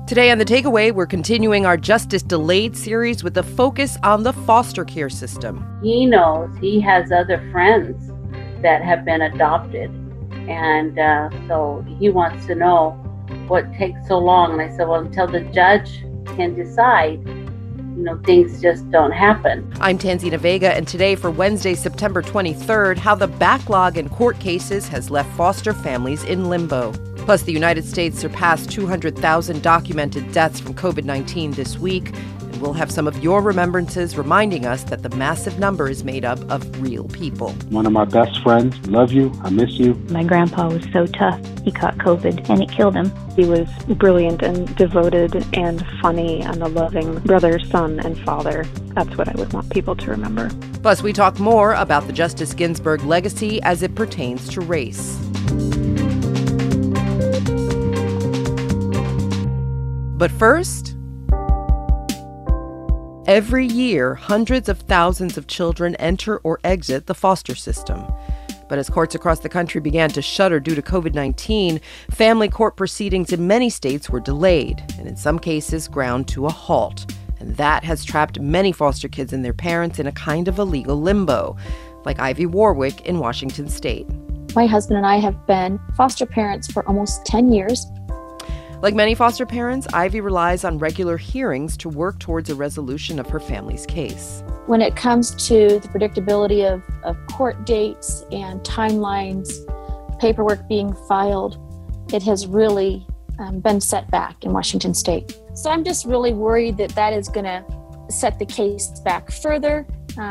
Today on The Takeaway, we're continuing our Justice Delayed series with a focus on the foster care system. He knows he has other friends that have been adopted, and so he wants to know what takes so long. And I said, well, until the judge can decide, things just don't happen. I'm Tanzina Vega, and today for Wednesday, September 23rd, how the backlog in court cases has left foster families in limbo. Plus, the United States surpassed 200,000 documented deaths from COVID-19 this week, and we'll have some of your remembrances reminding us that the massive number is made up of real people. One of my best friends, love you, I miss you. My grandpa was so tough. He caught COVID and it killed him. He was brilliant and devoted and funny and a loving brother, son, and father. That's what I would want people to remember. Plus, we talk more about the Justice Ginsburg legacy as it pertains to race. But first, every year, hundreds of thousands of children enter or exit the foster system. But as courts across the country began to shudder due to COVID-19, family court proceedings in many states were delayed, and in some cases ground to a halt. And that has trapped many foster kids and their parents in a kind of a legal limbo, like Ivy Warwick in Washington State. My husband and I have been foster parents for almost 10 years. Like many foster parents, Ivy relies on regular hearings to work towards a resolution of her family's case. When it comes to the predictability of court dates and timelines, paperwork being filed, it has really been set back in Washington State. So I'm just really worried that is going to set the case back further,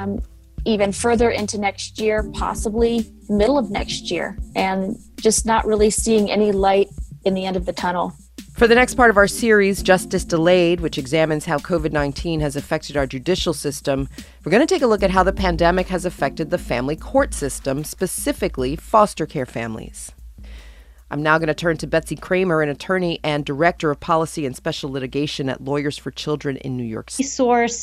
even further into next year, possibly middle of next year, and just not really seeing any light in the end of the tunnel. For the next part of our series, Justice Delayed, which examines how COVID-19 has affected our judicial system, we're going to take a look at how the pandemic has affected the family court system, specifically foster care families. I'm now going to turn to Betsy Kramer, an attorney and director of policy and special litigation at Lawyers for Children in New York City. Resource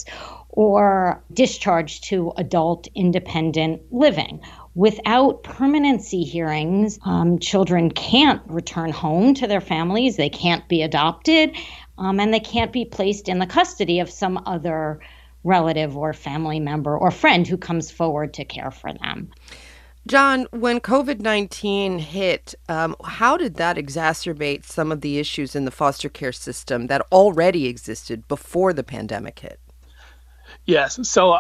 or discharge to adult independent living. Without permanency hearings, children can't return home to their families, they can't be adopted, and they can't be placed in the custody of some other relative or family member or friend who comes forward to care for them. John, when COVID-19 hit, how did that exacerbate some of the issues in the foster care system that already existed before the pandemic hit? Yes. So,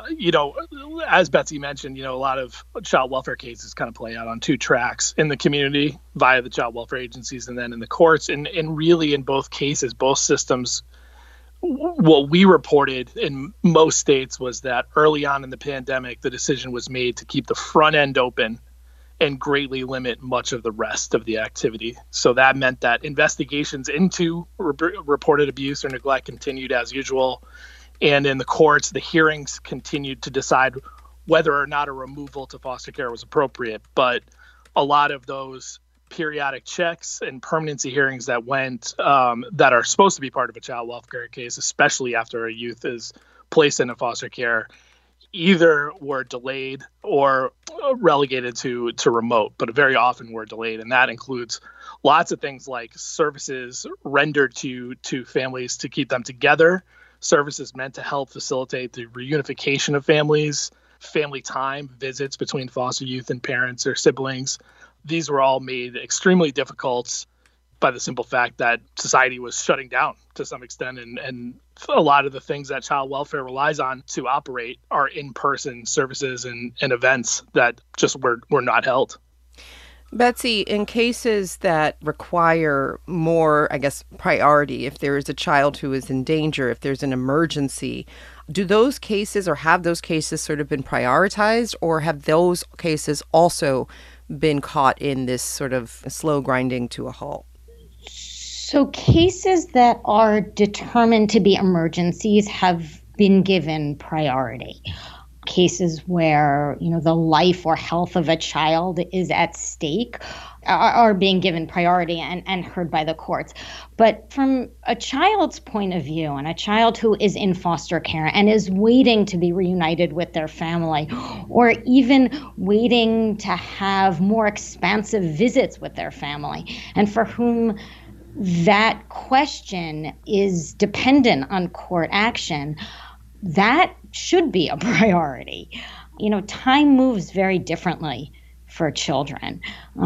as Betsy mentioned, a lot of child welfare cases kind of play out on two tracks: in the community via the child welfare agencies and then in the courts. And really in both cases, both systems, what we reported in most states was that early on in the pandemic, the decision was made to keep the front end open and greatly limit much of the rest of the activity. So that meant that investigations into reported abuse or neglect continued as usual. And in the courts, the hearings continued to decide whether or not a removal to foster care was appropriate. But a lot of those periodic checks and permanency hearings that went, that are supposed to be part of a child welfare case, especially after a youth is placed into foster care, either were delayed or relegated to remote, but very often were delayed. And that includes lots of things like services rendered to families to keep them together, services meant to help facilitate the reunification of families, family time, visits between foster youth and parents or siblings. These were all made extremely difficult by the simple fact that society was shutting down to some extent. And a lot of the things that child welfare relies on to operate are in-person services and events that just were not held. Betsy, in cases that require more, priority, if there is a child who is in danger, if there's an emergency, do those cases or have those cases sort of been prioritized, or have those cases also been caught in this sort of slow grinding to a halt? So cases that are determined to be emergencies have been given priority. Cases where, the life or health of a child is at stake are being given priority and heard by the courts. But from a child's point of view, and a child who is in foster care and is waiting to be reunited with their family, or even waiting to have more expansive visits with their family, and for whom that question is dependent on court action, that should be a priority. Time moves very differently for children.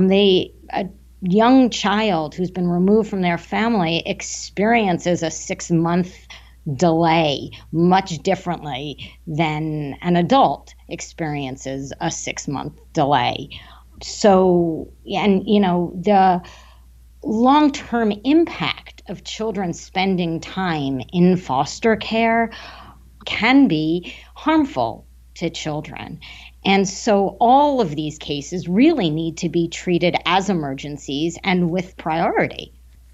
A young child who's been removed from their family experiences a 6-month delay much differently than an adult experiences a 6-month delay. So, and the long-term impact of children spending time in foster care can be harmful to children. And so all of these cases really need to be treated as emergencies and with priority.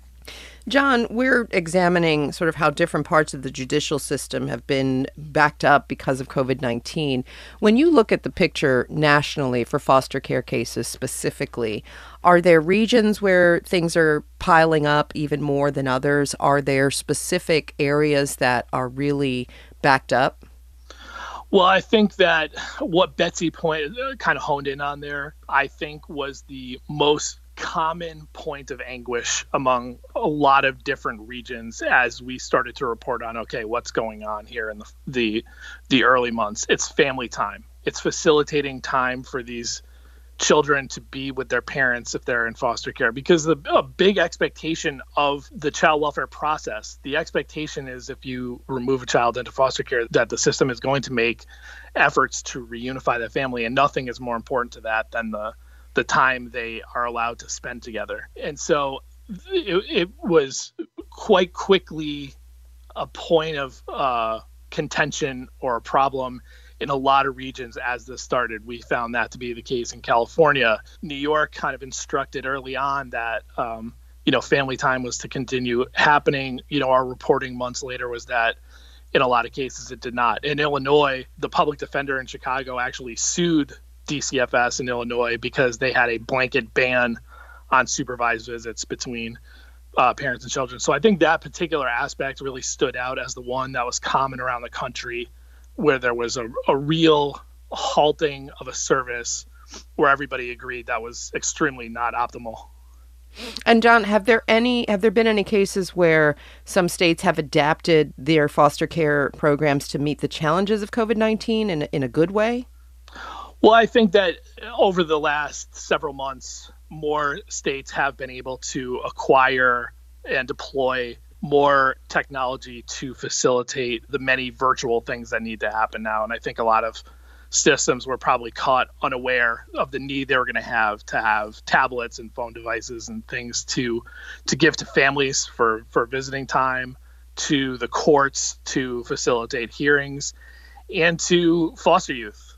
John, we're examining sort of how different parts of the judicial system have been backed up because of COVID-19. When you look at the picture nationally for foster care cases specifically, are there regions where things are piling up even more than others? Are there specific areas that are really backed up? Well, I think that what Betsy kind of honed in on there, I think was the most common point of anguish among a lot of different regions as we started to report on, okay, what's going on here in the early months. It's family time. It's facilitating time for these children to be with their parents if they're in foster care, because a big expectation of the child welfare process, the expectation is if you remove a child into foster care that the system is going to make efforts to reunify the family, and nothing is more important to that than the time they are allowed to spend together. And so it was quite quickly a point of contention or a problem in a lot of regions as this started. We found that to be the case in California. New York kind of instructed early on that, family time was to continue happening. Our reporting months later was that in a lot of cases it did not. In Illinois, the public defender in Chicago actually sued DCFS in Illinois because they had a blanket ban on supervised visits between parents and children. So I think that particular aspect really stood out as the one that was common around the country, where there was a real halting of a service where everybody agreed that was extremely not optimal. And John, have there been any cases where some states have adapted their foster care programs to meet the challenges of COVID-19 in a good way? Well, I think that over the last several months, more states have been able to acquire and deploy more technology to facilitate the many virtual things that need to happen now. And I think a lot of systems were probably caught unaware of the need they were going to have tablets and phone devices and things to give to families for visiting time, to the courts to facilitate hearings, and to foster youth,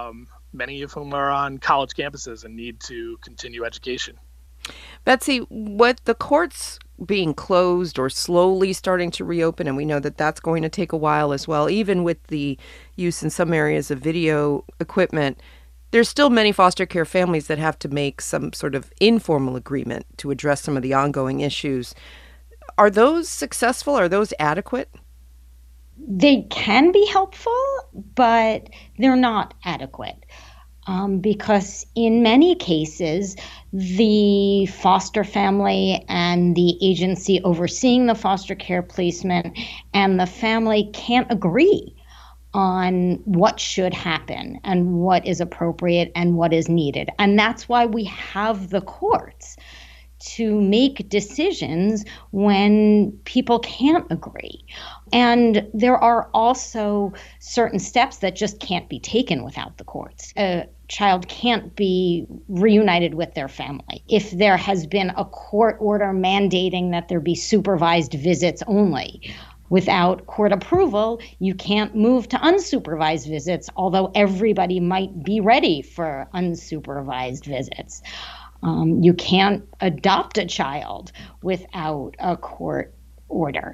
many of whom are on college campuses and need to continue education. Betsy, what the courts being closed or slowly starting to reopen, and we know that that's going to take a while as well, even with the use in some areas of video equipment, there's still many foster care families that have to make some sort of informal agreement to address some of the ongoing issues. Are those successful? Are those adequate? They can be helpful, but they're not adequate. Because in many cases, the foster family and the agency overseeing the foster care placement and the family can't agree on what should happen and what is appropriate and what is needed. And that's why we have the courts to make decisions when people can't agree. And there are also certain steps that just can't be taken without the courts. A child can't be reunited with their family. If there has been a court order mandating that there be supervised visits only, without court approval, you can't move to unsupervised visits, although everybody might be ready for unsupervised visits. You can't adopt a child without a court order.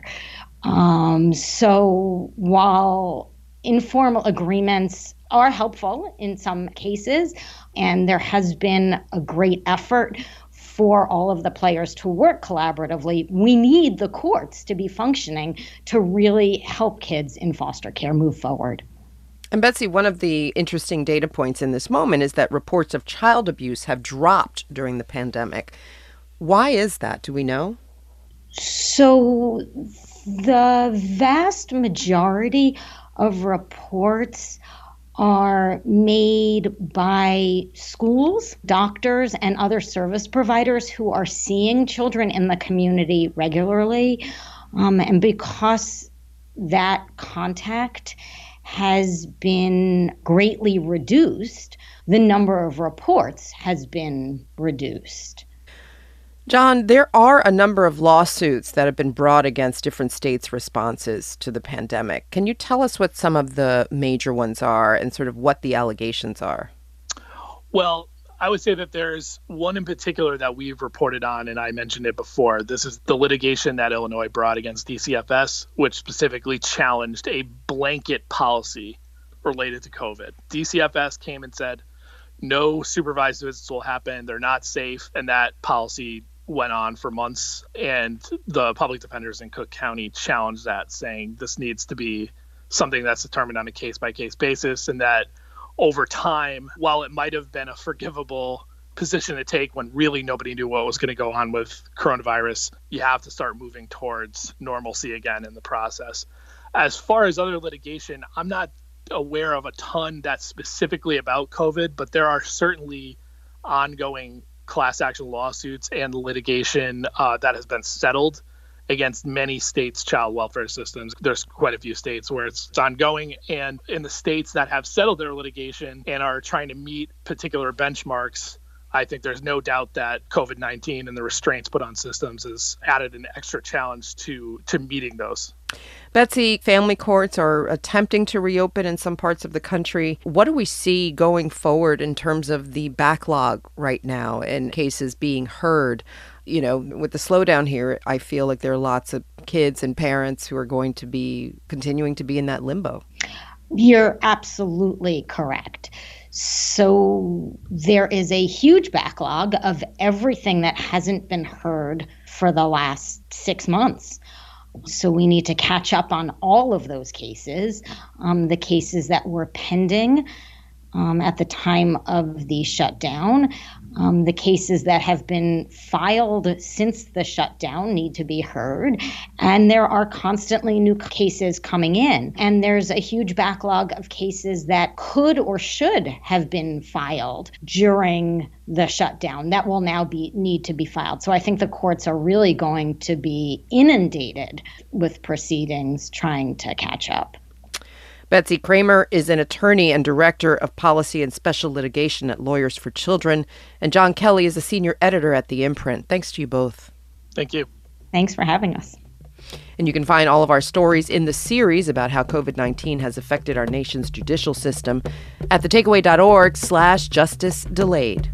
So while informal agreements are helpful in some cases, and there has been a great effort for all of the players to work collaboratively, we need the courts to be functioning to really help kids in foster care move forward. And Betsy, one of the interesting data points in this moment is that reports of child abuse have dropped during the pandemic. Why is that? Do we know? So the vast majority of reports are made by schools, doctors, and other service providers who are seeing children in the community regularly. And because that contact has been greatly reduced, the number of reports has been reduced. John, there are a number of lawsuits that have been brought against different states' responses to the pandemic. Can you tell us what some of the major ones are and sort of what the allegations are? Well, I would say that there's one in particular that we've reported on, and I mentioned it before. This is the litigation that Illinois brought against DCFS, which specifically challenged a blanket policy related to COVID. DCFS came and said, no supervised visits will happen. They're not safe. And that policy went on for months, and the public defenders in Cook County challenged that, saying this needs to be something that's determined on a case-by-case basis, and that over time, while it might have been a forgivable position to take when really nobody knew what was going to go on with coronavirus, you have to start moving towards normalcy again in the process. As far as other litigation, I'm not aware of a ton that's specifically about COVID, but there are certainly ongoing class action lawsuits and litigation that has been settled against many states' child welfare systems. There's quite a few states where it's ongoing, and in the states that have settled their litigation and are trying to meet particular benchmarks, I think there's no doubt that COVID-19 and the restraints put on systems has added an extra challenge to meeting those. Betsy, family courts are attempting to reopen in some parts of the country. What do we see going forward in terms of the backlog right now and cases being heard? You know, with the slowdown here, I feel like there are lots of kids and parents who are going to be continuing to be in that limbo. You're absolutely correct. So there is a huge backlog of everything that hasn't been heard for the last 6 months. So we need to catch up on all of those cases, the cases that were pending at the time of the shutdown. The cases that have been filed since the shutdown need to be heard. And there are constantly new cases coming in. And there's a huge backlog of cases that could or should have been filed during the shutdown that will now need to be filed. So I think the courts are really going to be inundated with proceedings trying to catch up. Betsy Kramer is an attorney and director of policy and special litigation at Lawyers for Children. And John Kelly is a senior editor at The Imprint. Thanks to you both. Thank you. Thanks for having us. And you can find all of our stories in the series about how COVID-19 has affected our nation's judicial system at thetakeaway.org/justice delayed.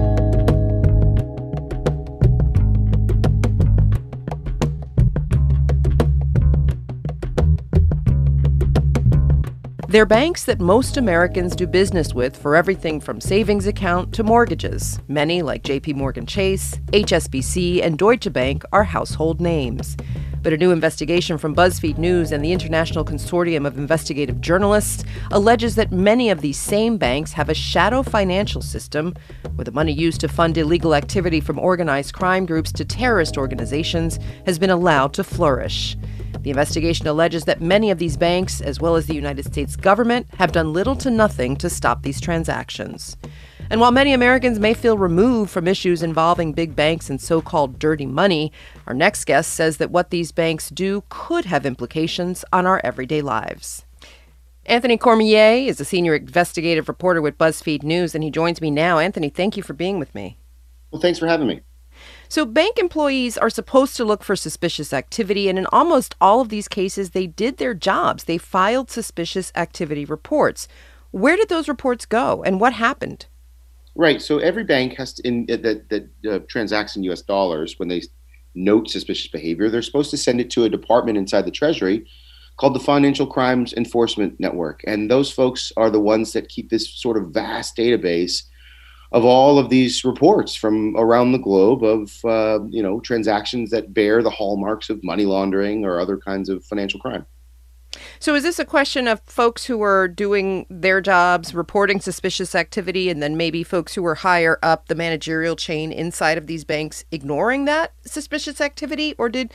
They're banks that most Americans do business with for everything from savings account to mortgages. Many, like JP Morgan Chase, HSBC, and Deutsche Bank, are household names. But a new investigation from BuzzFeed News and the International Consortium of Investigative Journalists alleges that many of these same banks have a shadow financial system where the money used to fund illegal activity from organized crime groups to terrorist organizations has been allowed to flourish. The investigation alleges that many of these banks, as well as the United States government, have done little to nothing to stop these transactions. And while many Americans may feel removed from issues involving big banks and so-called dirty money, our next guest says that what these banks do could have implications on our everyday lives. Anthony Cormier is a senior investigative reporter with BuzzFeed News, and he joins me now. Anthony, thank you for being with me. Well, thanks for having me. So bank employees are supposed to look for suspicious activity, and in almost all of these cases, they did their jobs. They filed suspicious activity reports. Where did those reports go, and what happened? Right. So every bank has to, that transacts in U.S. dollars, when they note suspicious behavior, they're supposed to send it to a department inside the Treasury called the Financial Crimes Enforcement Network. And those folks are the ones that keep this sort of vast database of all of these reports from around the globe of, transactions that bear the hallmarks of money laundering or other kinds of financial crime. So is this a question of folks who are doing their jobs, reporting suspicious activity, and then maybe folks who are higher up the managerial chain inside of these banks ignoring that suspicious activity? Or did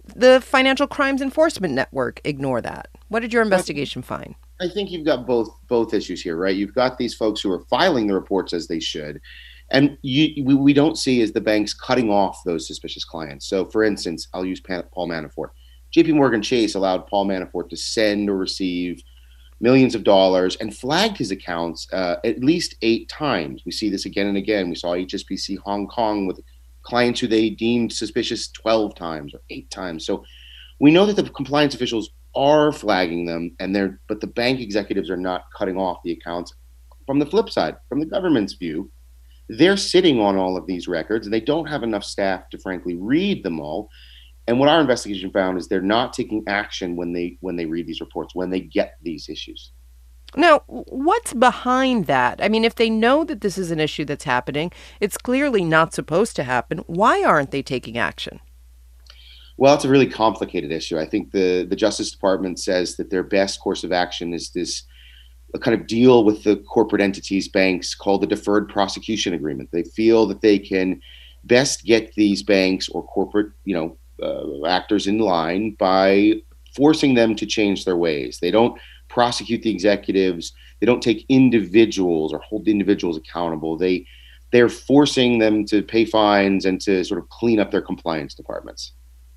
the Financial Crimes Enforcement Network ignore that? What did your investigation find? I think you've got both issues here, right? You've got these folks who are filing the reports as they should, and we don't see is the banks cutting off those suspicious clients. So, for instance, I'll use Paul Manafort. J.P. Morgan Chase allowed Paul Manafort to send or receive millions of dollars and flagged his accounts at least 8 times. We see this again and again. We saw HSBC Hong Kong with clients who they deemed suspicious 12 times or 8 times. So we know that the compliance officials are flagging them, but the bank executives are not cutting off the accounts. From the flip side, from the government's view, they're sitting on all of these records and they don't have enough staff to frankly read them all. And what our investigation found is they're not taking action when they read these reports, when they get these issues. Now, what's behind that? I mean, if they know that this is an issue that's happening, it's clearly not supposed to happen. Why aren't they taking action? Well, it's a really complicated issue. I think the Justice Department says that their best course of action is this kind of deal with the corporate entities, banks, called the Deferred Prosecution Agreement. They feel that they can best get these banks or corporate, actors in line by forcing them to change their ways. They don't prosecute the executives. They don't take individuals or hold individuals accountable. They're forcing them to pay fines and to sort of clean up their compliance departments.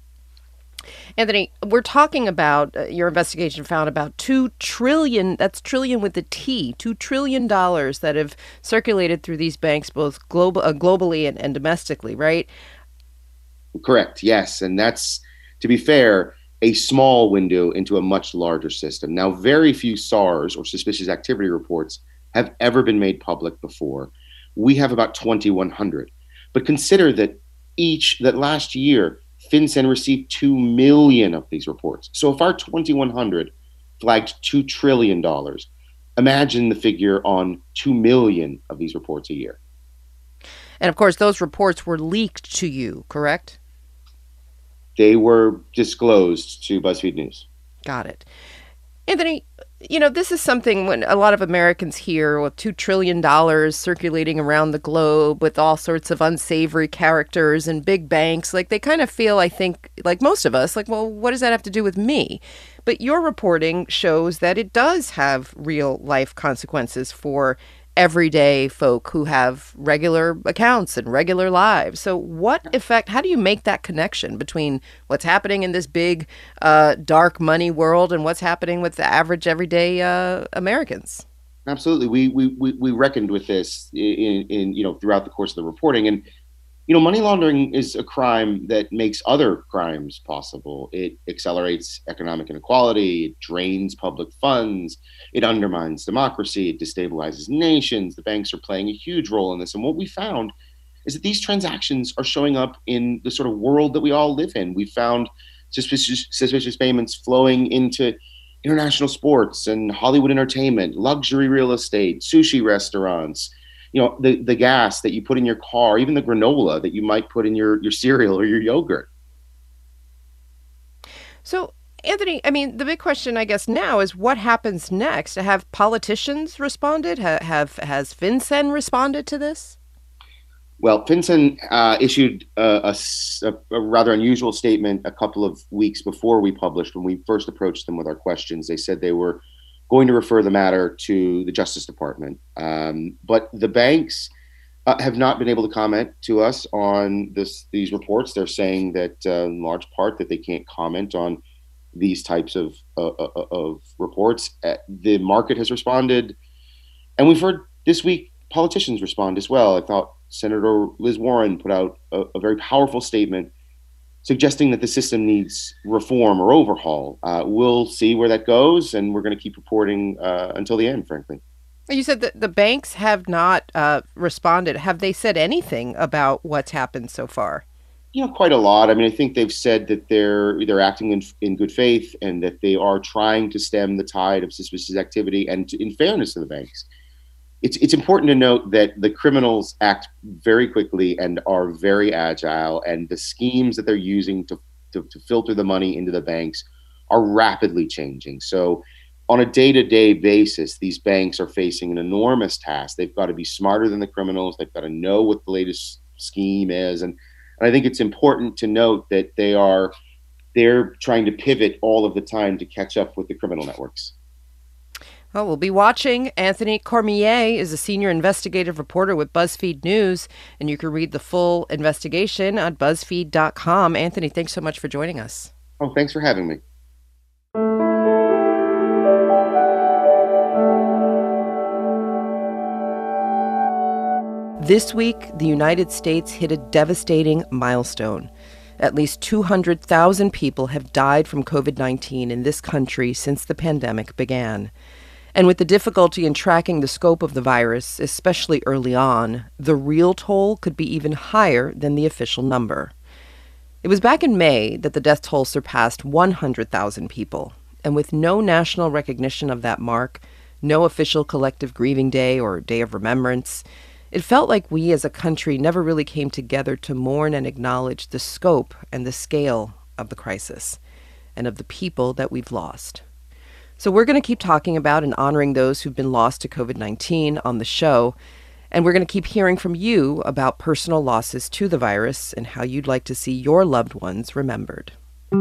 Anthony, we're talking about your investigation found about $2 trillion, that's trillion with a T, $2 trillion that have circulated through these banks, both globally and domestically, right? Correct. Yes. And that's, to be fair, a small window into a much larger system. Now, very few SARS or suspicious activity reports have ever been made public before. We have about 2,100. But consider that last year, FinCEN received 2 million of these reports. So if our 2,100 flagged $2 trillion, imagine the figure on 2 million of these reports a year. And of course, those reports were leaked to you, correct? They were disclosed to BuzzFeed News. Got it. Anthony, this is something when a lot of Americans hear with $2 trillion circulating around the globe with all sorts of unsavory characters and big banks, like they kind of feel, I think, like most of us, like, well, what does that have to do with me? But your reporting shows that it does have real life consequences for everyday folk who have regular accounts and regular lives. So how do you make that connection between what's happening in this big, dark money world and what's happening with the average everyday Americans? Absolutely. We reckoned with this in throughout the course of the reporting. And, money laundering is a crime that makes other crimes possible. It accelerates economic inequality. It drains public funds. It undermines democracy. It destabilizes nations. The banks are playing a huge role in this. And what we found is that these transactions are showing up in the sort of world that we all live in. We found suspicious payments flowing into international sports and Hollywood entertainment, luxury real estate, sushi restaurants, the gas that you put in your car, even the granola that you might put in your cereal or your yogurt. So, Anthony, I mean, the big question, I guess, now is what happens next? Have politicians responded? Has FinCEN responded to this? Well, FinCEN issued a rather unusual statement a couple of weeks before we published. When we first approached them with our questions, they said they were going to refer the matter to the Justice Department. But the banks have not been able to comment to us on these reports. They're saying that in large part that they can't comment on these types of reports. The market has responded. And we've heard this week politicians respond as well. I thought Senator Liz Warren put out a very powerful statement suggesting that the system needs reform or overhaul. We'll see where that goes, and we're going to keep reporting until the end, frankly. You said that the banks have not responded. Have they said anything about what's happened so far? Quite a lot. I mean, I think they've said that they're acting in good faith and that they are trying to stem the tide of suspicious activity. And in fairness to the banks, it's important to note that the criminals act very quickly and are very agile, and the schemes that they're using to filter the money into the banks are rapidly changing. So on a day-to-day basis, these banks are facing an enormous task. They've got to be smarter than the criminals. They've got to know what the latest scheme is. And I think it's important to note that they are they're trying to pivot all of the time to catch up with the criminal networks. Well, we'll be watching. Anthony Cormier is a senior investigative reporter with BuzzFeed News, and you can read the full investigation on BuzzFeed.com. Anthony, thanks so much for joining us. Oh, thanks for having me. This week, the United States hit a devastating milestone. At least 200,000 people have died from COVID-19 in this country since the pandemic began. And with the difficulty in tracking the scope of the virus, especially early on, the real toll could be even higher than the official number. It was back in May that the death toll surpassed 100,000 people. And with no national recognition of that mark, no official collective grieving day or day of remembrance, it felt like we as a country never really came together to mourn and acknowledge the scope and the scale of the crisis and of the people that we've lost. So we're going to keep talking about and honoring those who've been lost to COVID-19 on the show. And we're going to keep hearing from you about personal losses to the virus and how you'd like to see your loved ones remembered.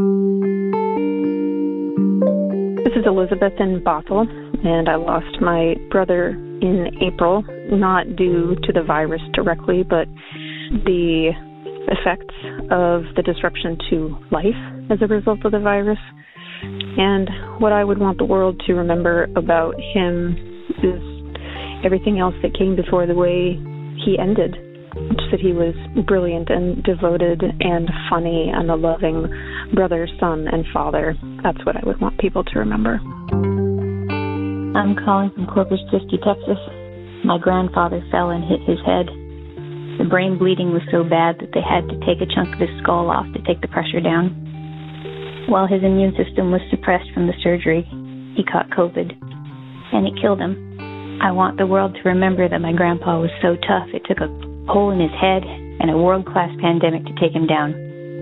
This is Elizabeth in Bothell, and I lost my brother in April, not due to the virus directly, but the effects of the disruption to life as a result of the virus. And what I would want the world to remember about him is everything else that came before the way he ended. Just that he was brilliant and devoted and funny and a loving brother, son, and father. That's what I would want people to remember. I'm calling from Corpus Christi, Texas. My grandfather fell and hit his head. The brain bleeding was so bad that they had to take a chunk of his skull off to take the pressure down. While his immune system was suppressed from the surgery, he caught COVID, and it killed him. I want the world to remember that my grandpa was so tough it took a hole in his head and a world-class pandemic to take him down.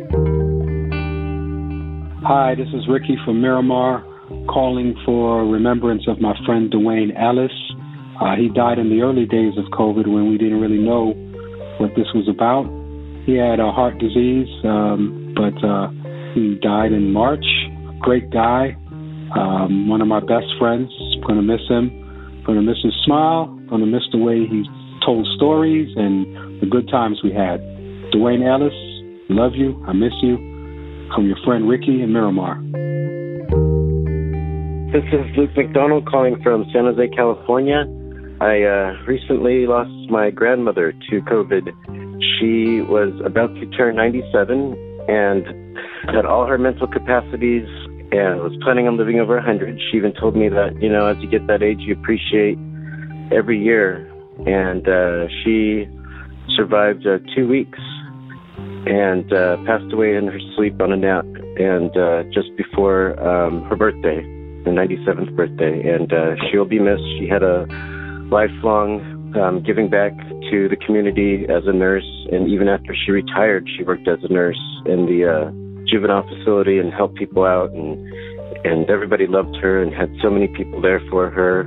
Hi, this is Ricky from Miramar, calling for remembrance of my friend Dwayne Ellis. He died in the early days of COVID when we didn't really know what this was about. He had a heart disease, but he died in March. Great guy, one of my best friends. Going to miss him. Going to miss his smile. Going to miss the way he told stories and the good times we had. Dwayne Ellis, love you. I miss you. From your friend Ricky in Miramar. This is Luke McDonald calling from San Jose, California. I recently lost my grandmother to COVID. She was about to turn 97 and had all her mental capacities and was planning on living over 100. She even told me that, you know, as you get that age, you appreciate every year. And she survived 2 weeks and passed away in her sleep on a nap, and just before her birthday, her 97th birthday. And she'll be missed. She had a lifelong giving back to the community as a nurse, and even after she retired, she worked as a nurse in the juvenile facility and helped people out, and everybody loved her and had so many people there for her.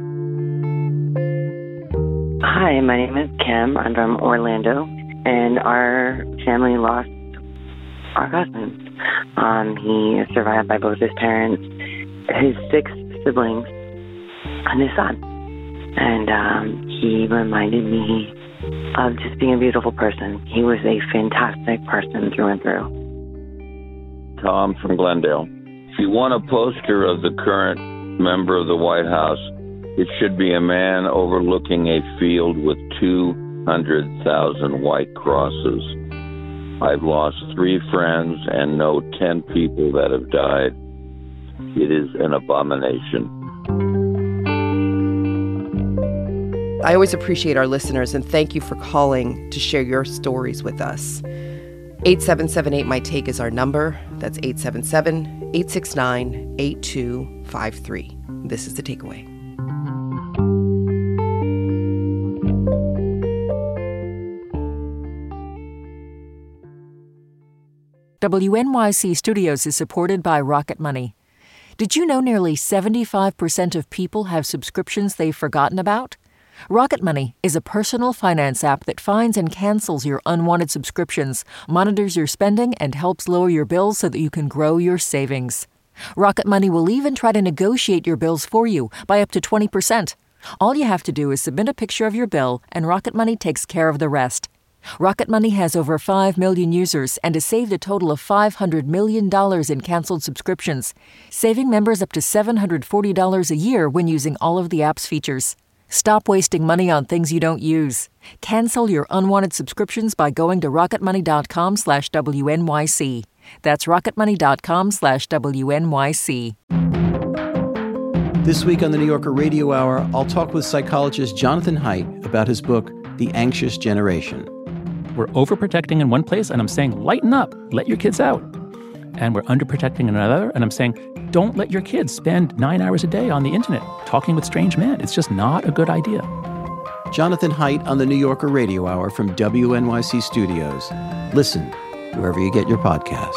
Hi, my name is Kim. I'm from Orlando, and our family lost our cousin. He is survived by both his parents, his 6 siblings, and his son. And he reminded me of just being a beautiful person. He was a fantastic person through and through. Tom from Glendale. If you want a poster of the current member of the White House, it should be a man overlooking a field with 200,000 white crosses. I've lost 3 friends and know 10 people that have died. It is an abomination. I always appreciate our listeners, and thank you for calling to share your stories with us. 877-8-MY-TAKE is our number. That's 877-869-8253. This is The Takeaway. WNYC Studios is supported by Rocket Money. Did you know nearly 75% of people have subscriptions they've forgotten about? Rocket Money is a personal finance app that finds and cancels your unwanted subscriptions, monitors your spending, and helps lower your bills so that you can grow your savings. Rocket Money will even try to negotiate your bills for you by up to 20%. All you have to do is submit a picture of your bill, and Rocket Money takes care of the rest. Rocket Money has over 5 million users and has saved a total of $500 million in canceled subscriptions, saving members up to $740 a year when using all of the app's features. Stop wasting money on things you don't use. Cancel your unwanted subscriptions by going to rocketmoney.com/WNYC. That's rocketmoney.com/WNYC. This week on the New Yorker Radio Hour, I'll talk with psychologist Jonathan Haidt about his book, The Anxious Generation. We're overprotecting in one place, and I'm saying, lighten up, let your kids out. And we're underprotecting in another, and I'm saying, don't let your kids spend 9 hours a day on the internet talking with strange men. It's just not a good idea. Jonathan Haidt on the New Yorker Radio Hour from WNYC Studios. Listen wherever you get your podcasts.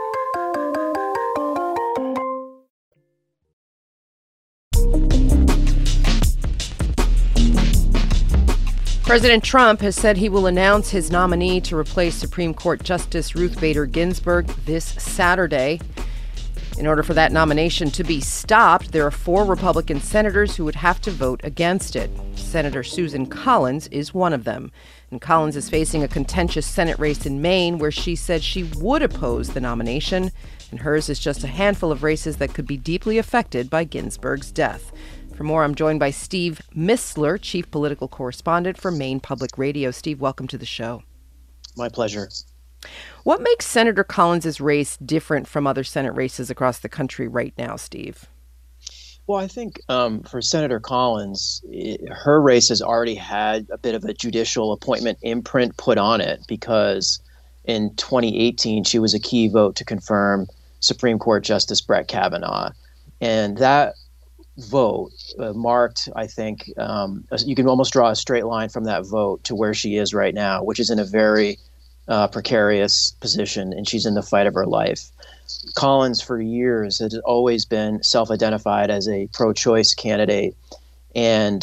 President Trump has said he will announce his nominee to replace Supreme Court Justice Ruth Bader Ginsburg this Saturday. In order for that nomination to be stopped, there are 4 Republican senators who would have to vote against it. Senator Susan Collins is one of them. And Collins is facing a contentious Senate race in Maine where she said she would oppose the nomination, and hers is just a handful of races that could be deeply affected by Ginsburg's death. For more, I'm joined by Steve Mistler, Chief Political Correspondent for Maine Public Radio. Steve, welcome to the show. My pleasure. What makes Senator Collins' race different from other Senate races across the country right now, Steve? Well, I think for Senator Collins, her race has already had a bit of a judicial appointment imprint put on it because in 2018, she was a key vote to confirm Supreme Court Justice Brett Kavanaugh. And that vote marked, I think, you can almost draw a straight line from that vote to where she is right now, which is in a very precarious position, and she's in the fight of her life. Collins, for years, has always been self-identified as a pro-choice candidate, and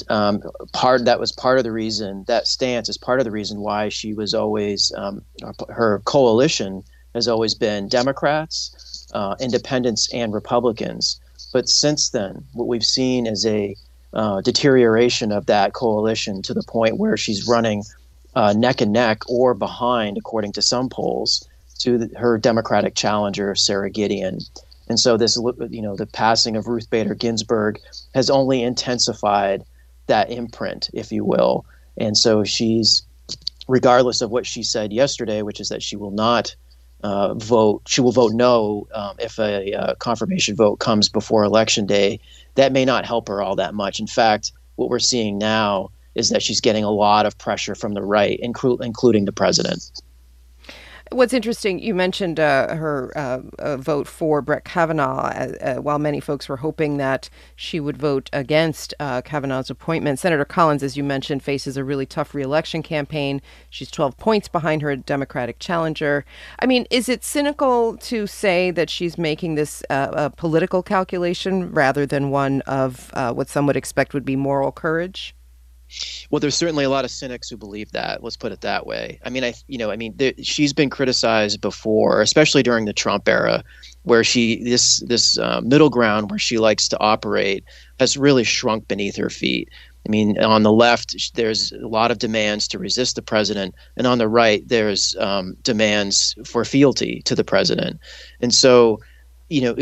that stance is part of the reason why she was always, her coalition has always been Democrats, independents, and Republicans. But since then, what we've seen is a deterioration of that coalition to the point where she's running neck and neck or behind, according to some polls, to her Democratic challenger, Sarah Gideon. And so this, the passing of Ruth Bader Ginsburg has only intensified that imprint, if you will. And so she's, regardless of what she said yesterday, which is that she will not vote, she will vote no if a confirmation vote comes before Election Day. That may not help her all that much. In fact, what we're seeing now is that she's getting a lot of pressure from the right, including the president. What's interesting, you mentioned her vote for Brett Kavanaugh, while many folks were hoping that she would vote against Kavanaugh's appointment. Senator Collins, as you mentioned, faces a really tough re-election campaign. She's 12 points behind her Democratic challenger. I mean, is it cynical to say that she's making this a political calculation rather than one of what some would expect would be moral courage? Well, there's certainly a lot of cynics who believe that. Let's put it that way. I mean, she's been criticized before, especially during the Trump era, where this middle ground where she likes to operate has really shrunk beneath her feet. I mean, on the left, there's a lot of demands to resist the president, and on the right, there's demands for fealty to the president, and so. There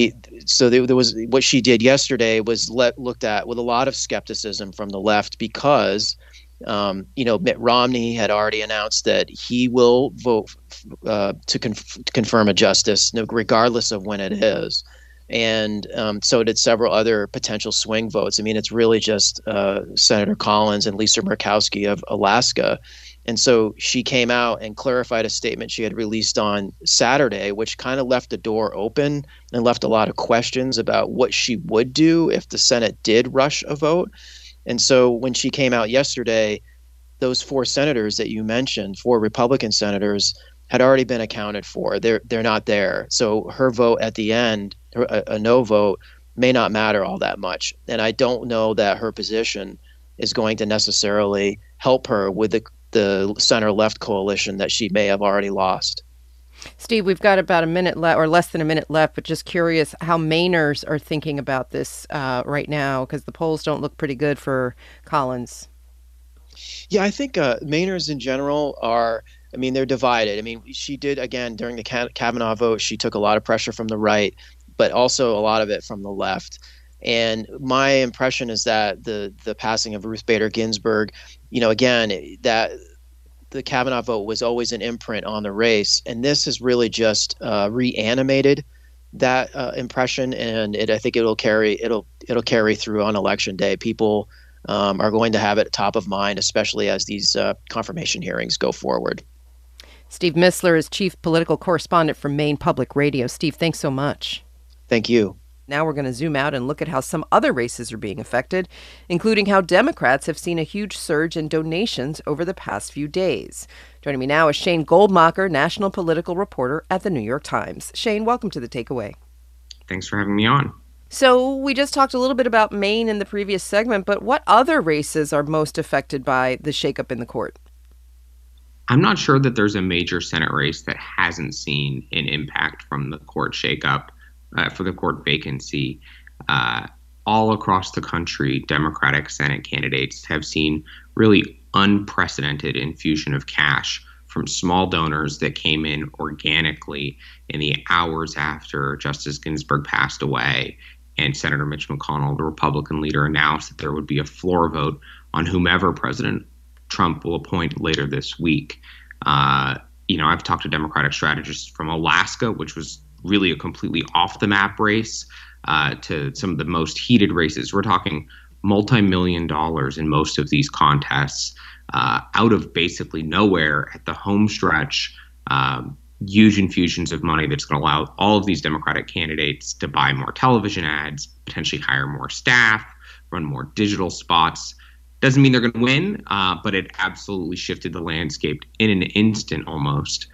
was what she did yesterday was looked at with a lot of skepticism from the left because, Mitt Romney had already announced that he will vote to confirm a justice, regardless of when it is. And so did several other potential swing votes. I mean, it's really just Senator Collins and Lisa Murkowski of Alaska. And so she came out and clarified a statement she had released on Saturday, which kind of left the door open and left a lot of questions about what she would do if the Senate did rush a vote. And so when she came out yesterday, those 4 senators that you mentioned, 4 Republican senators, had already been accounted for. They're not there. So her vote at the end, a no vote, may not matter all that much. And I don't know that her position is going to necessarily help her with the center-left coalition that she may have already lost. Steve, we've got about a minute left, or less than a minute left, but just curious how Mainers are thinking about this right now, because the polls don't look pretty good for Collins. Yeah, I think Mainers in general they're divided. I mean, she did, again, during the Kavanaugh vote, she took a lot of pressure from the right, but also a lot of it from the left. And my impression is that the passing of Ruth Bader Ginsburg, again, that the Kavanaugh vote was always an imprint on the race, and this has really just reanimated that impression, and I think it'll carry through on Election Day. People are going to have it top of mind, especially as these confirmation hearings go forward. Steve Mistler is chief political correspondent for Maine Public Radio. Steve, thanks so much. Thank you. Now we're going to zoom out and look at how some other races are being affected, including how Democrats have seen a huge surge in donations over the past few days. Joining me now is Shane Goldmacher, national political reporter at the New York Times. Shane, welcome to The Takeaway. Thanks for having me on. So we just talked a little bit about Maine in the previous segment, but what other races are most affected by the shakeup in the court? I'm not sure that there's a major Senate race that hasn't seen an impact from the court shakeup. For the court vacancy. All across the country, Democratic Senate candidates have seen really unprecedented infusion of cash from small donors that came in organically in the hours after Justice Ginsburg passed away. And Senator Mitch McConnell, the Republican leader, announced that there would be a floor vote on whomever President Trump will appoint later this week. I've talked to Democratic strategists from Alaska, which was really a completely off-the-map race, to some of the most heated races. We're talking multi-million dollars in most of these contests, out of basically nowhere at the home stretch, huge infusions of money that's going to allow all of these Democratic candidates to buy more television ads, potentially hire more staff, run more digital spots. Doesn't mean they're going to win, but it absolutely shifted the landscape in an instant almost.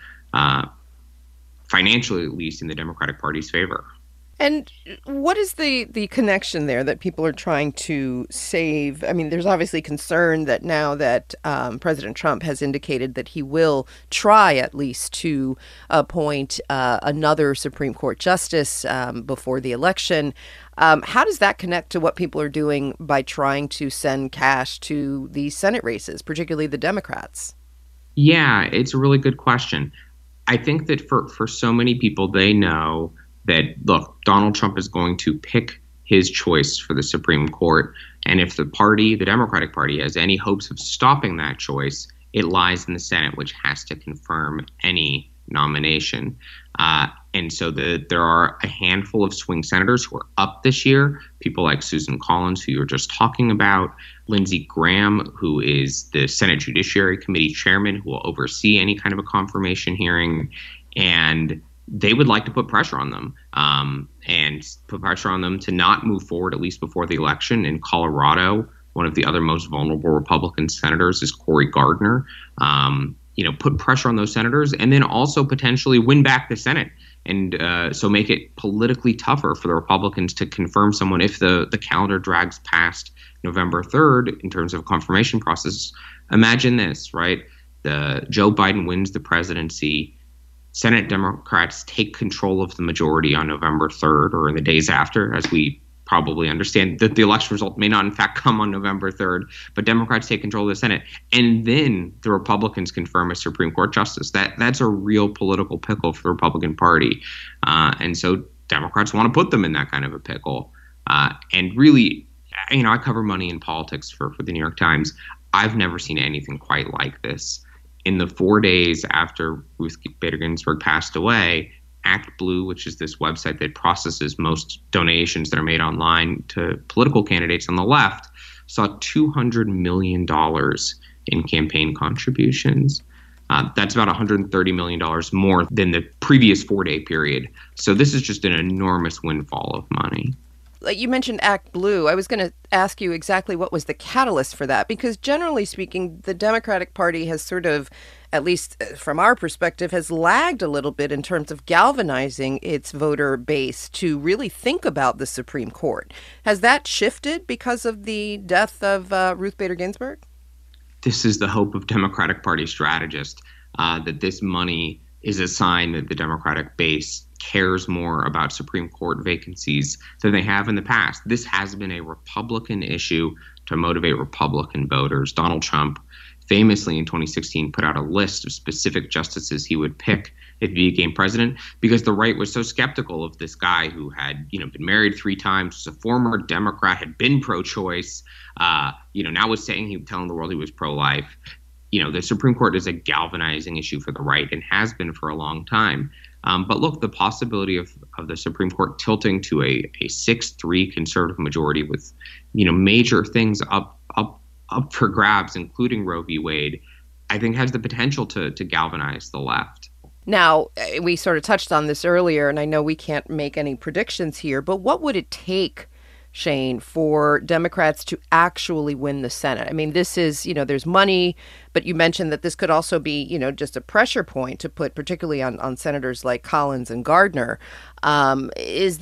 Financially, at least, in the Democratic Party's favor. And what is the connection there that people are trying to save? I mean, there's obviously concern that now that President Trump has indicated that he will try at least to appoint another Supreme Court justice before the election. How does that connect to what people are doing by trying to send cash to the Senate races, particularly the Democrats? Yeah, it's a really good question. I think that for so many people, they know that, look, Donald Trump is going to pick his choice for the Supreme Court. And if the Democratic Party, has any hopes of stopping that choice, it lies in the Senate, which has to confirm any nomination. And so there are a handful of swing senators who are up this year, people like Susan Collins, who you were just talking about, Lindsey Graham, who is the Senate Judiciary Committee chairman, who will oversee any kind of a confirmation hearing. And they would like to put pressure on them and put pressure on them to not move forward, at least before the election. In Colorado, one of the other most vulnerable Republican senators is Cory Gardner. Put pressure on those senators and then also potentially win back the Senate. And so make it politically tougher for the Republicans to confirm someone if the calendar drags past November 3rd in terms of confirmation process. Imagine this, right? Joe Biden wins the presidency. Senate Democrats take control of the majority on November 3rd or in the days after, as we probably understand that the election result may not in fact come on November 3rd, but Democrats take control of the Senate. And then the Republicans confirm a Supreme Court justice. That's a real political pickle for the Republican Party. And so Democrats want to put them in that kind of a pickle. And really, I cover money and politics for the New York Times. I've never seen anything quite like this. In the 4 days after Ruth Bader Ginsburg passed away, ActBlue, which is this website that processes most donations that are made online to political candidates on the left, saw $200 million in campaign contributions. That's about $130 million more than the previous 4-day period. So this is just an enormous windfall of money. like you mentioned Act Blue. I was going to ask you exactly what was the catalyst for that, because generally speaking, the Democratic Party has sort of, at least from our perspective, has lagged a little bit in terms of galvanizing its voter base to really think about the Supreme Court. Has that shifted because of the death of Ruth Bader Ginsburg? This is the hope of Democratic Party strategists, that this money is a sign that the Democratic base cares more about Supreme Court vacancies than they have in the past. This has been a Republican issue to motivate Republican voters. Donald Trump famously in 2016 put out a list of specific justices he would pick if he became president, because the right was so skeptical of this guy who had, been married 3 times, was a former Democrat, had been pro-choice, now was telling the world he was pro-life. The Supreme Court is a galvanizing issue for the right and has been for a long time. But look, the possibility of the Supreme Court tilting to a 6-3 conservative majority with, major things up for grabs, including Roe v. Wade, I think has the potential to galvanize the left. Now, we sort of touched on this earlier, and I know we can't make any predictions here, but what would it take, Shane, for Democrats to actually win the Senate? I mean, this is, there's money, but you mentioned that this could also be, just a pressure point to put particularly on senators like Collins and Gardner. Could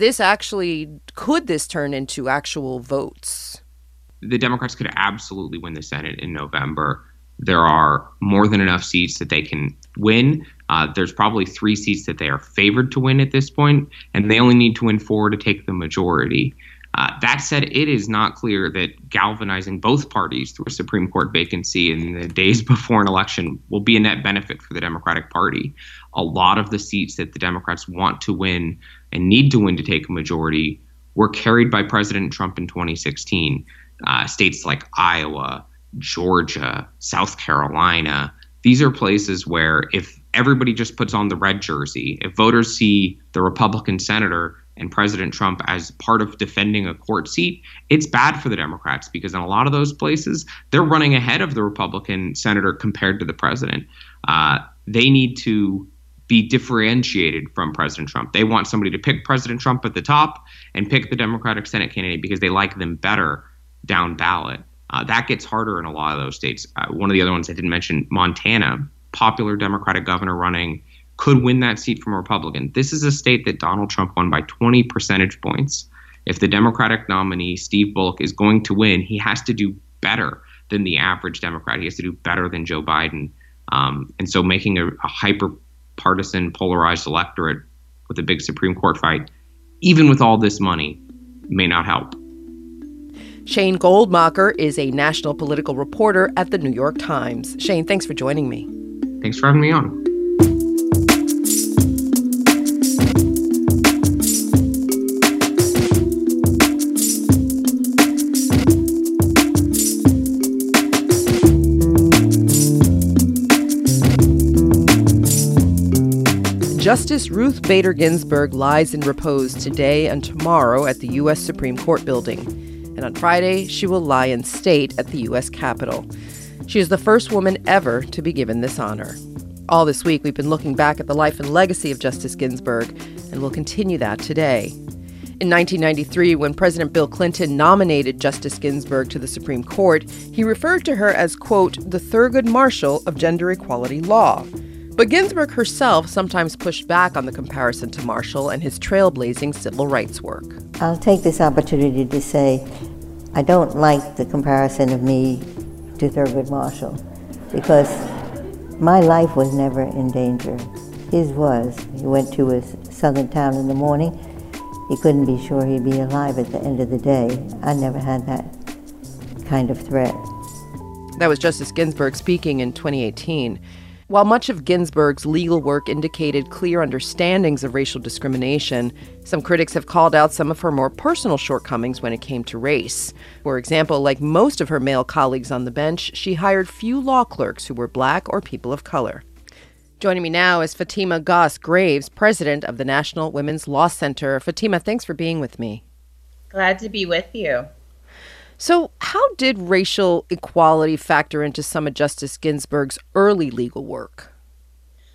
this turn into actual votes? The Democrats could absolutely win the Senate in November. There are more than enough seats that they can win. There's probably 3 seats that they are favored to win at this point, and they only need to win 4 to take the majority. That said, it is not clear that galvanizing both parties through a Supreme Court vacancy in the days before an election will be a net benefit for the Democratic Party. A lot of the seats that the Democrats want to win and need to win to take a majority were carried by President Trump in 2016. States like Iowa, Georgia, South Carolina, these are places where if everybody just puts on the red jersey, if voters see the Republican senator and President Trump as part of defending a court seat, it's bad for the Democrats, because in a lot of those places, they're running ahead of the Republican senator compared to the president. They need to be differentiated from President Trump. They want somebody to pick President Trump at the top and pick the Democratic Senate candidate because they like them better down ballot. That gets harder in a lot of those states. One of the other ones I didn't mention, Montana, popular Democratic governor running, could win that seat from a Republican. This is a state that Donald Trump won by 20 percentage points. If the Democratic nominee, Steve Bullock, is going to win, he has to do better than the average Democrat. He has to do better than Joe Biden. And so making a hyper-partisan, polarized electorate with a big Supreme Court fight, even with all this money, may not help. Shane Goldmacher is a national political reporter at the New York Times. Shane, thanks for joining me. Thanks for having me on. Justice Ruth Bader Ginsburg lies in repose today and tomorrow at the U.S. Supreme Court building. And on Friday, she will lie in state at the U.S. Capitol. She is the first woman ever to be given this honor. All this week, we've been looking back at the life and legacy of Justice Ginsburg, and we'll continue that today. In 1993, when President Bill Clinton nominated Justice Ginsburg to the Supreme Court, he referred to her as, quote, the Thurgood Marshall of gender equality law. But Ginsburg herself sometimes pushed back on the comparison to Marshall and his trailblazing civil rights work. I'll take this opportunity to say I don't like the comparison of me to Thurgood Marshall, because my life was never in danger. His was. He went to his southern town in the morning. He couldn't be sure he'd be alive at the end of the day. I never had that kind of threat. That was Justice Ginsburg speaking in 2018. While much of Ginsburg's legal work indicated clear understandings of racial discrimination, some critics have called out some of her more personal shortcomings when it came to race. For example, like most of her male colleagues on the bench, she hired few law clerks who were black or people of color. Joining me now is Fatima Goss Graves, president of the National Women's Law Center. Fatima, thanks for being with me. Glad to be with you. So how did racial equality factor into some of Justice Ginsburg's early legal work?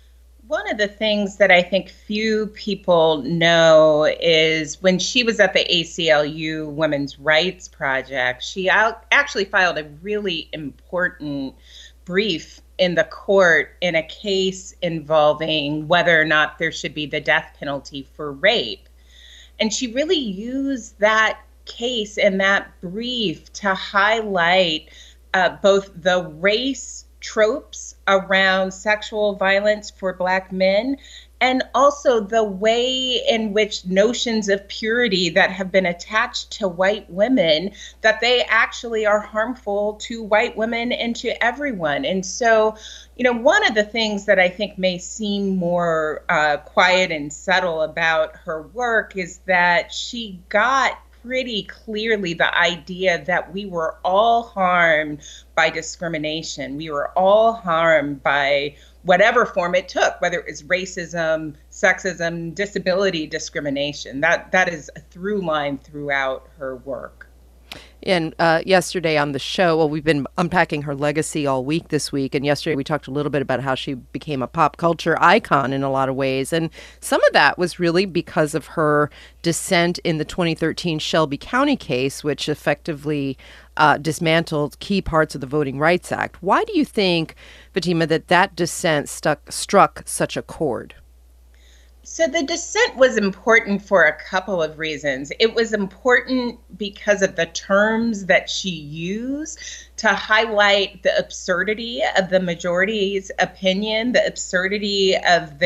One of the things that I think few people know is when she was at the ACLU Women's Rights Project, she actually filed a really important brief in the court in a case involving whether or not there should be the death penalty for rape. And she really used that case and that brief to highlight both the race tropes around sexual violence for Black men, and also the way in which notions of purity that have been attached to white women, that they actually are harmful to white women and to everyone. And so, one of the things that I think may seem more quiet and subtle about her work is that she got pretty clearly the idea that we were all harmed by discrimination. We were all harmed by whatever form it took, whether it was racism, sexism, disability discrimination. That is a through line throughout her work. And yesterday on the show, well, we've been unpacking her legacy all week this week. And yesterday we talked a little bit about how she became a pop culture icon in a lot of ways. And some of that was really because of her dissent in the 2013 Shelby County case, which effectively dismantled key parts of the Voting Rights Act. Why do you think, Fatima, that dissent struck such a chord? So the dissent was important for a couple of reasons. It was important because of the terms that she used to highlight the absurdity of the majority's opinion, the absurdity of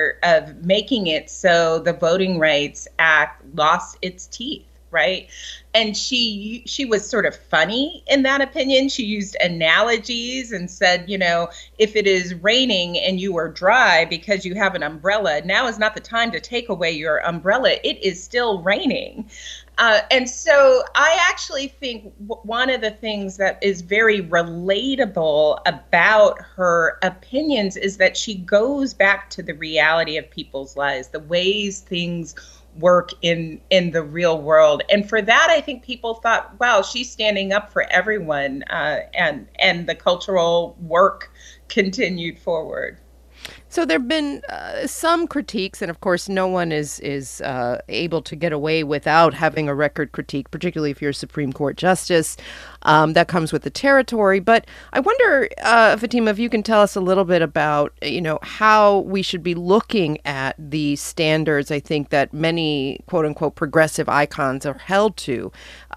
making it so the Voting Rights Act lost its teeth. Right. And she was sort of funny in that opinion. She used analogies and said, if it is raining and you are dry because you have an umbrella, now is not the time to take away your umbrella. It is still raining. And so I actually think one of the things that is very relatable about her opinions is that she goes back to the reality of people's lives, the ways things work in the real world. And for that, I think people thought, wow, she's standing up for everyone, and the cultural work continued forward. So there have been some critiques, and of course, no one is able to get away without having a record critique, particularly if you're a Supreme Court justice. That comes with the territory. But I wonder, Fatima, if you can tell us a little bit about, how we should be looking at the standards, I think, that many, quote unquote, progressive icons are held to.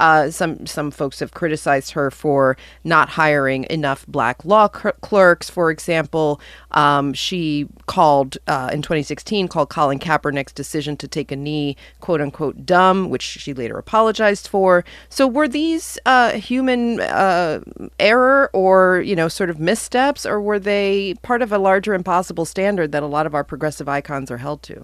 Some folks have criticized her for not hiring enough Black law clerks, for example. She called, in 2016, Colin Kaepernick's decision to take a knee, quote unquote, dumb, which she later apologized for. So were these human error or, sort of missteps, or were they part of a larger impossible standard that a lot of our progressive icons are held to?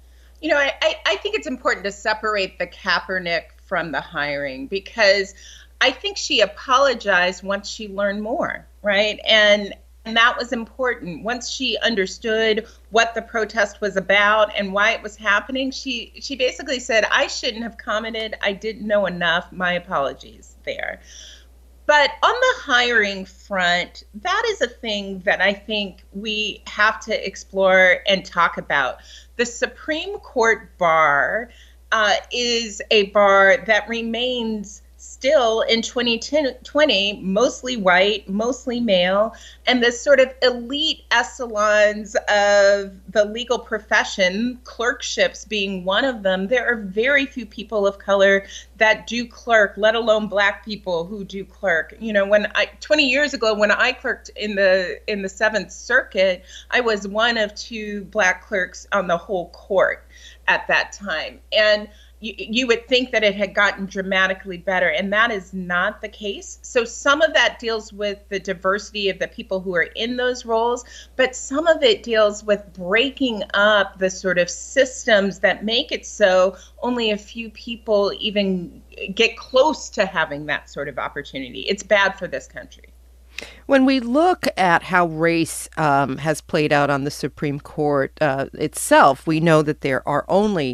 I think it's important to separate the Kaepernick from the hiring, because I think she apologized once she learned more, right? And that was important. Once she understood what the protest was about and why it was happening, she basically said, I shouldn't have commented. I didn't know enough. My apologies there. But on the hiring front, that is a thing that I think we have to explore and talk about. The Supreme Court bar is a bar that remains still in 2020, mostly white, mostly male, and the sort of elite echelons of the legal profession, clerkships being one of them. There are very few people of color that do clerk, let alone Black people who do clerk. 20 years ago, when I clerked in the Seventh Circuit, I was one of 2 Black clerks on the whole court at that time. And you would think that it had gotten dramatically better, and that is not the case. So some of that deals with the diversity of the people who are in those roles, but some of it deals with breaking up the sort of systems that make it so only a few people even get close to having that sort of opportunity. It's bad for this country. When we look at how race has played out on the Supreme Court itself, we know that there are only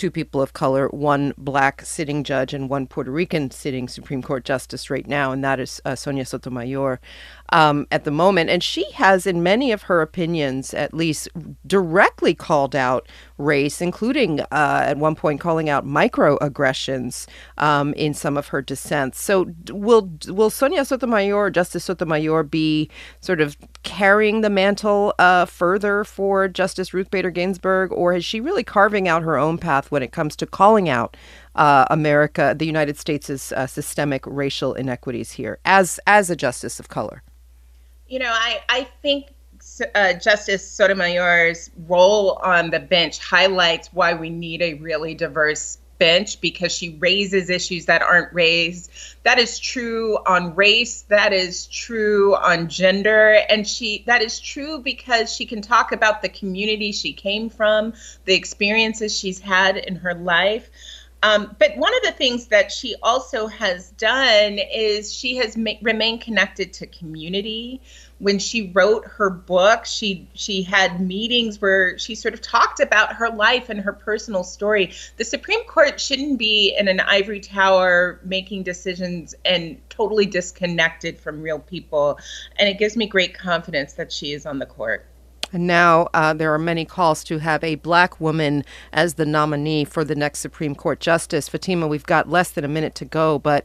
two people of color, one black sitting judge and one Puerto Rican sitting Supreme Court justice right now, and that is Sonia Sotomayor at the moment. And she has, in many of her opinions, at least directly called out race, including at one point calling out microaggressions in some of her dissents. So will Sonia Sotomayor, Justice Sotomayor, be sort of carrying the mantle further for Justice Ruth Bader Ginsburg, or is she really carving out her own path when it comes to calling out America, the United States' systemic racial inequities here as a justice of color? You know, I think Justice Sotomayor's role on the bench highlights why we need a really diverse bench, because she raises issues that aren't raised. That is true on race. That is true on gender. And that is true because she can talk about the community she came from, the experiences she's had in her life. But one of the things that she also has done is she has remained connected to community. When she wrote her book, she had meetings where she sort of talked about her life and her personal story. The Supreme Court shouldn't be in an ivory tower making decisions and totally disconnected from real people. And it gives me great confidence that she is on the court. And now there are many calls to have a black woman as the nominee for the next Supreme Court justice. Fatima, we've got less than a minute to go, but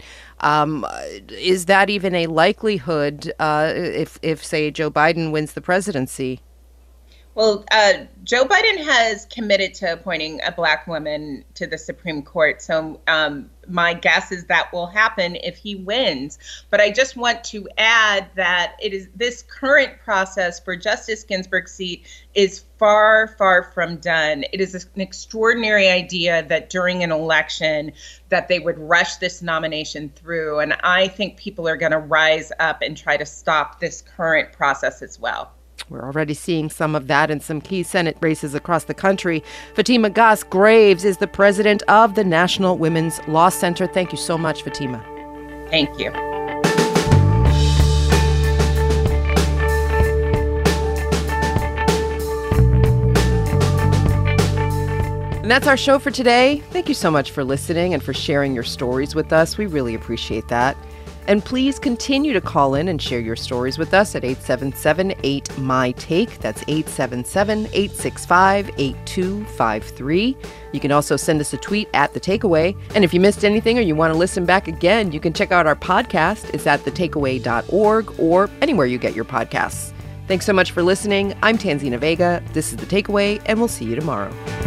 is that even a likelihood if, say, Joe Biden wins the presidency? Well, Joe Biden has committed to appointing a black woman to the Supreme Court. So my guess is that will happen if he wins. But I just want to add that it is this current process for Justice Ginsburg's seat is far, far from done. It is an extraordinary idea that during an election that they would rush this nomination through. And I think people are going to rise up and try to stop this current process as well. We're already seeing some of that in some key Senate races across the country. Fatima Gass Graves is the president of the National Women's Law Center. Thank you so much, Fatima. Thank you. And that's our show for today. Thank you so much for listening and for sharing your stories with us. We really appreciate that. And please continue to call in and share your stories with us at 877-8MY-TAKE. That's 877-865-8253. You can also send us a tweet at The Takeaway. And if you missed anything or you want to listen back again, you can check out our podcast. It's at thetakeaway.org or anywhere you get your podcasts. Thanks so much for listening. I'm Tanzina Vega. This is The Takeaway, and we'll see you tomorrow.